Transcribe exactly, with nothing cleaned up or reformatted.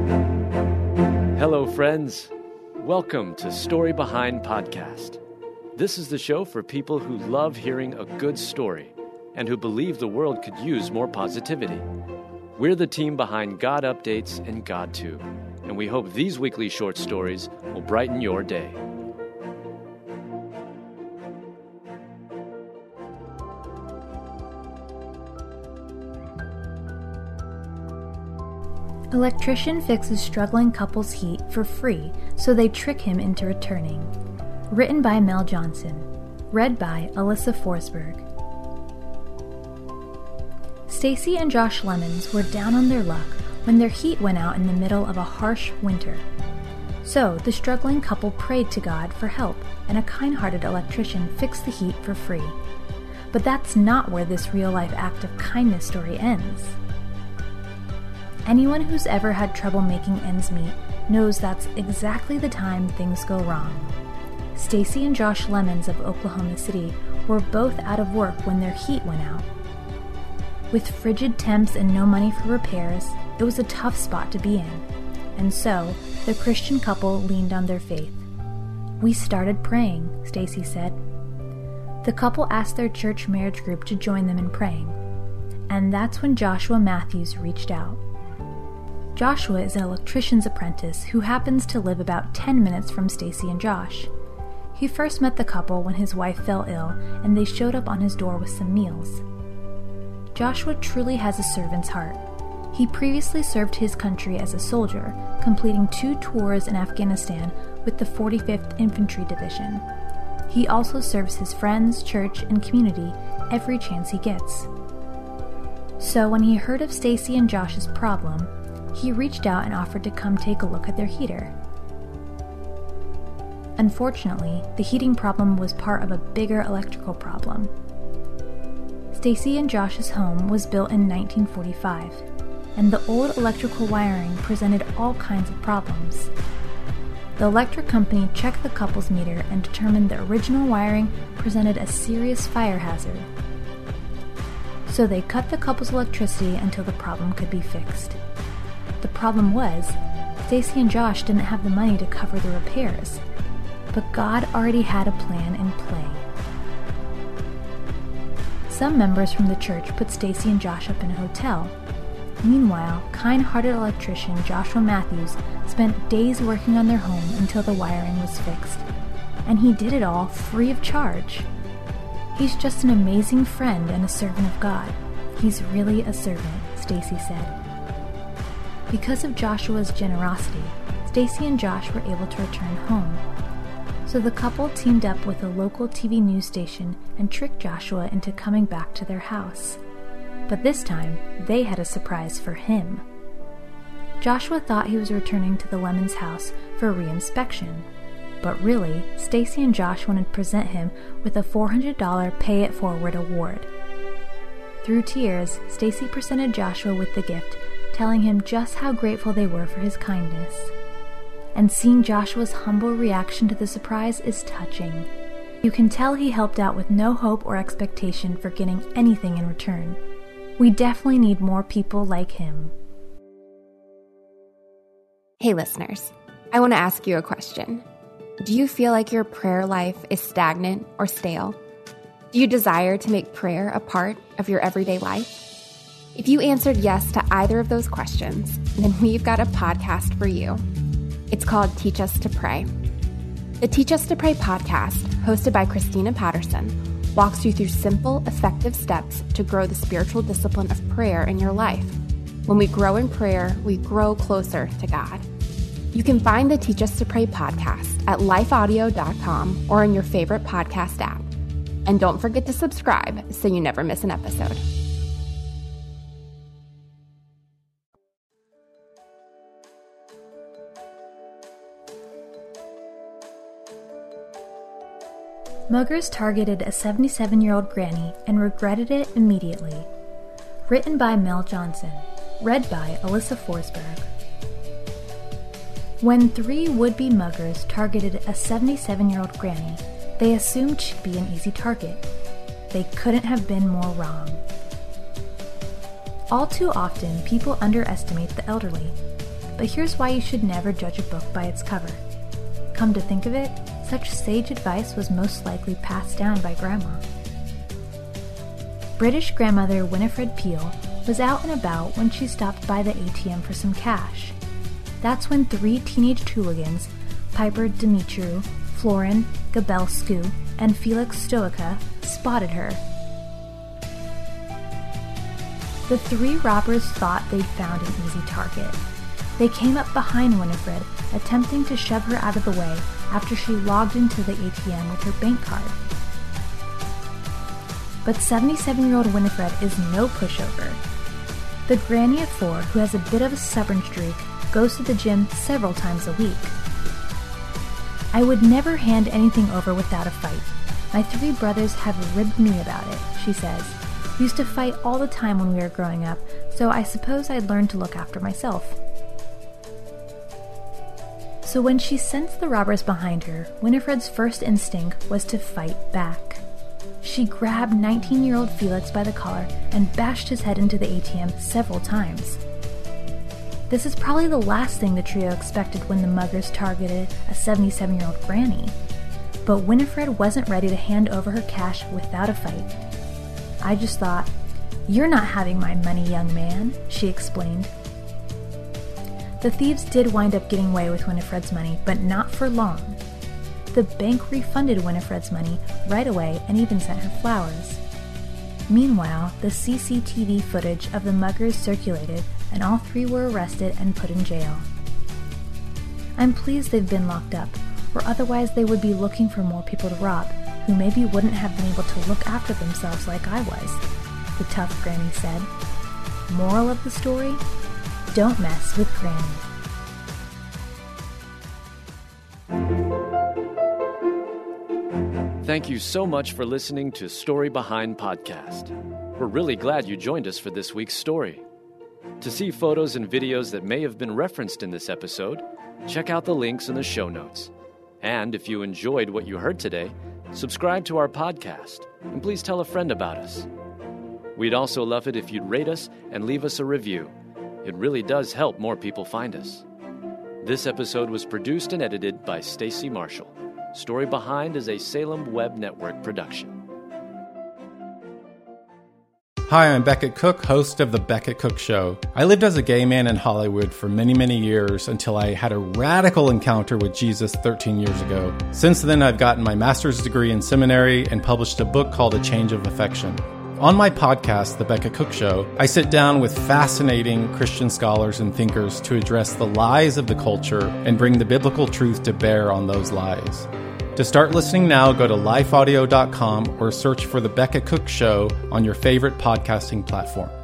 Hello, friends. Welcome to Story Behind Podcast. This is the show for people who love hearing a good story and who believe the world could use more positivity. We're the team behind God Updates and GodTube, and we hope these weekly short stories will brighten your day. Electrician fixes struggling couple's heat for free, so they trick him into returning. Written by Mel Johnson. Read by Alyssa Forsberg. Stacy and Josh Lemons were down on their luck when their heat went out in the middle of a harsh winter. So the struggling couple prayed to God for help, and a kind-hearted electrician fixed the heat for free. But that's not where this real-life act of kindness story ends. Anyone who's ever had trouble making ends meet knows that's exactly the time things go wrong. Stacy and Josh Lemons of Oklahoma City were both out of work when their heat went out. With frigid temps and no money for repairs, it was a tough spot to be in, and so the Christian couple leaned on their faith. "We started praying," Stacy said. The couple asked their church marriage group to join them in praying, and that's when Joshua Matthews reached out. Joshua is an electrician's apprentice who happens to live about ten minutes from Stacy and Josh. He first met the couple when his wife fell ill, and they showed up on his door with some meals. Joshua truly has a servant's heart. He previously served his country as a soldier, completing two tours in Afghanistan with the forty-fifth Infantry Division. He also serves his friends, church, and community every chance he gets. So when he heard of Stacy and Josh's problem, he reached out and offered to come take a look at their heater. Unfortunately, the heating problem was part of a bigger electrical problem. Stacy and Josh's home was built in nineteen forty-five, and the old electrical wiring presented all kinds of problems. The electric company checked the couple's meter and determined the original wiring presented a serious fire hazard. So they cut the couple's electricity until the problem could be fixed. The problem was, Stacy and Josh didn't have the money to cover the repairs, but God already had a plan in play. Some members from the church put Stacy and Josh up in a hotel. Meanwhile, kind-hearted electrician Joshua Matthews spent days working on their home until the wiring was fixed. And he did it all free of charge. He's just an amazing friend and a servant of God. He's really a servant, Stacy said. Because of Joshua's generosity, Stacy and Josh were able to return home. So the couple teamed up with a local T V news station and tricked Joshua into coming back to their house. But this time, they had a surprise for him. Joshua thought he was returning to the Lemons' house for re-inspection. But really, Stacy and Josh wanted to present him with a four hundred dollars Pay It Forward award. Through tears, Stacy presented Joshua with the gift, telling him just how grateful they were for his kindness. And seeing Joshua's humble reaction to the surprise is touching. You can tell he helped out with no hope or expectation for getting anything in return. We definitely need more people like him. Hey listeners, I want to ask you a question. Do you feel like your prayer life is stagnant or stale? Do you desire to make prayer a part of your everyday life? If you answered yes to either of those questions, then we've got a podcast for you. It's called Teach Us to Pray. The Teach Us to Pray podcast, hosted by Christina Patterson, walks you through simple, effective steps to grow the spiritual discipline of prayer in your life. When we grow in prayer, we grow closer to God. You can find the Teach Us to Pray podcast at life audio dot com or in your favorite podcast app. And don't forget to subscribe so you never miss an episode. Muggers targeted a seventy-seven-year-old granny and regretted it immediately. Written by Mel Johnson. Read by Alyssa Forsberg. When three would-be muggers targeted a seventy-seven-year-old granny, they assumed she'd be an easy target. They couldn't have been more wrong. All too often, people underestimate the elderly. but here's why you should never judge a book by its cover. Come to think of it, such sage advice was most likely passed down by Grandma. British grandmother Winifred Peel was out and about when she stopped by the A T M for some cash. That's when three teenage hooligans, Piper Dimitru, Florin Gabelscu, and Felix Stoica, spotted her. The three robbers thought they'd found an easy target. They came up behind Winifred, attempting to shove her out of the way after she logged into the A T M with her bank card. But seventy-seven-year-old Winifred is no pushover. The granny of four, who has a bit of a stubborn streak, goes to the gym several times a week. I would never hand anything over without a fight. My three brothers have ribbed me about it, she says. We used to fight all the time when we were growing up, so I suppose I'd learned to look after myself. So when she sensed the robbers behind her, Winifred's first instinct was to fight back. She grabbed nineteen-year-old Felix by the collar and bashed his head into the A T M several times. This is probably the last thing the trio expected when the muggers targeted a seventy-seven-year-old granny. But Winifred wasn't ready to hand over her cash without a fight. I just thought, "You're not having my money, young man," she explained. The thieves did wind up getting away with Winifred's money, but not for long. The bank refunded Winifred's money right away and even sent her flowers. Meanwhile, the C C T V footage of the muggers circulated, and all three were arrested and put in jail. I'm pleased they've been locked up, or otherwise they would be looking for more people to rob, who maybe wouldn't have been able to look after themselves like I was, the tough granny said. Moral of the story? Don't mess with Granny. Thank you so much for listening to Story Behind Podcast. We're really glad you joined us for this week's story. To see photos and videos that may have been referenced in this episode, check out the links in the show notes. And if you enjoyed what you heard today, subscribe to our podcast, and please tell a friend about us. We'd also love it if you'd rate us and leave us a review. It really does help more people find us. This episode was produced and edited by Stacy Marshall. Story Behind is a Salem Web Network production. Hi, I'm Beckett Cook, host of The Beckett Cook Show. I lived as a gay man in Hollywood for many, many years until I had a radical encounter with Jesus thirteen years ago. Since then, I've gotten my master's degree in seminary and published a book called A Change of Affection. On my podcast, The Beckett Cook Show, I sit down with fascinating Christian scholars and thinkers to address the lies of the culture and bring the biblical truth to bear on those lies. To start listening now, go to life audio dot com or search for The Beckett Cook Show on your favorite podcasting platform.